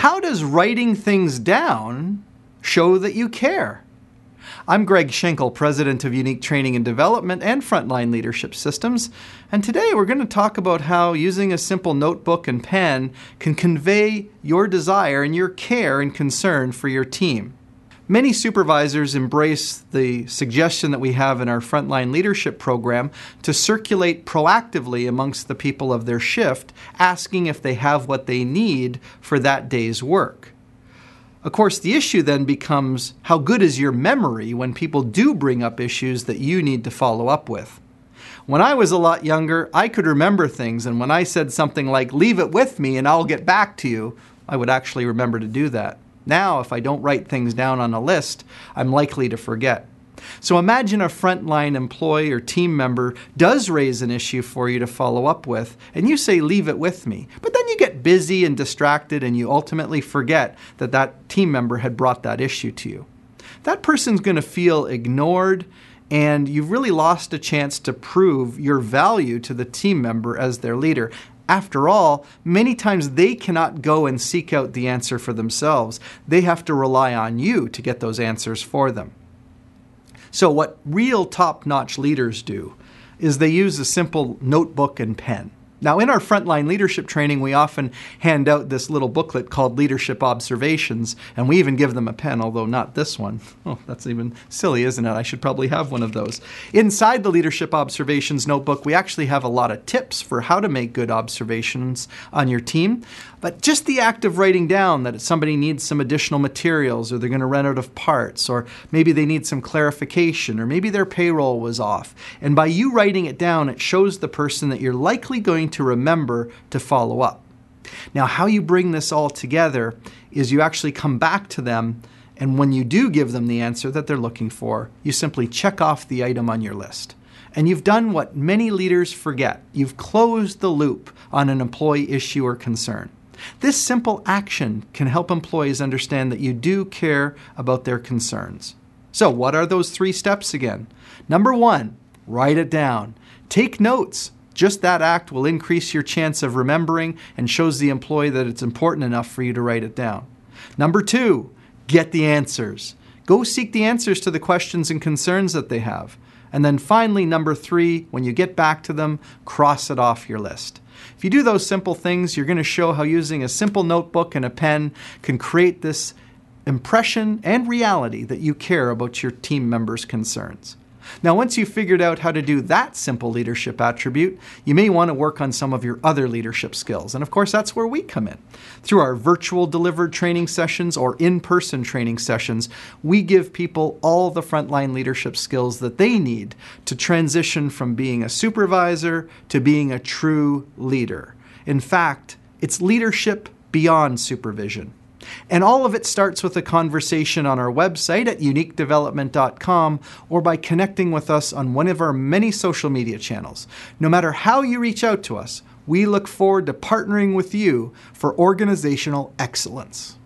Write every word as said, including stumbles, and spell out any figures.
how does writing things down show that you care? I'm Greg Schenkel, President of Unique Training and Development and Frontline Leadership Systems, and today we're going to talk about how using a simple notebook and pen can convey your desire and your care and concern for your team. Many supervisors embrace the suggestion that we have in our Frontline Leadership Program to circulate proactively amongst the people of their shift, asking if they have what they need for that day's work. Of course, the issue then becomes how good is your memory when people do bring up issues that you need to follow up with. When I was a lot younger, I could remember things, and when I said something like, "Leave it with me and I'll get back to you," I would actually remember to do that. Now, if I don't write things down on a list, I'm likely to forget. So imagine a frontline employee or team member does raise an issue for you to follow up with, and you say, "Leave it with me." But then you get busy and distracted, and you ultimately forget that that team member had brought that issue to you. That person's going to feel ignored, and you've really lost a chance to prove your value to the team member as their leader. After all, many times they cannot go and seek out the answer for themselves. They have to rely on you to get those answers for them. So what real top-notch leaders do is they use a simple notebook and pen. Now, in our frontline leadership training, we often hand out this little booklet called Leadership Observations, and we even give them a pen, although not this one. Oh, that's even silly, isn't it? I should probably have one of those. Inside the Leadership Observations notebook, we actually have a lot of tips for how to make good observations on your team. But just the act of writing down that somebody needs some additional materials, or they're going to run out of parts, or maybe they need some clarification, or maybe their payroll was off. And by you writing it down, it shows the person that you're likely going to remember to follow up. Now, how you bring this all together is you actually come back to them, and when you do give them the answer that they're looking for, you simply check off the item on your list. And you've done what many leaders forget. You've closed the loop on an employee issue or concern. This simple action can help employees understand that you do care about their concerns. So what are those three steps again? Number one, write it down. Take notes. Just that act will increase your chance of remembering and shows the employee that it's important enough for you to write it down. Number two, get the answers. Go seek the answers to the questions and concerns that they have. And then finally, number three, when you get back to them, cross it off your list. If you do those simple things, you're going to show how using a simple notebook and a pen can create this impression and reality that you care about your team members' concerns. Now, once you've figured out how to do that simple leadership attribute, you may want to work on some of your other leadership skills. And of course, that's where we come in. Through our virtual delivered training sessions or in-person training sessions, we give people all the frontline leadership skills that they need to transition from being a supervisor to being a true leader. In fact, it's leadership beyond supervision. And all of it starts with a conversation on our website at unique development dot com or by connecting with us on one of our many social media channels. No matter how you reach out to us, we look forward to partnering with you for organizational excellence.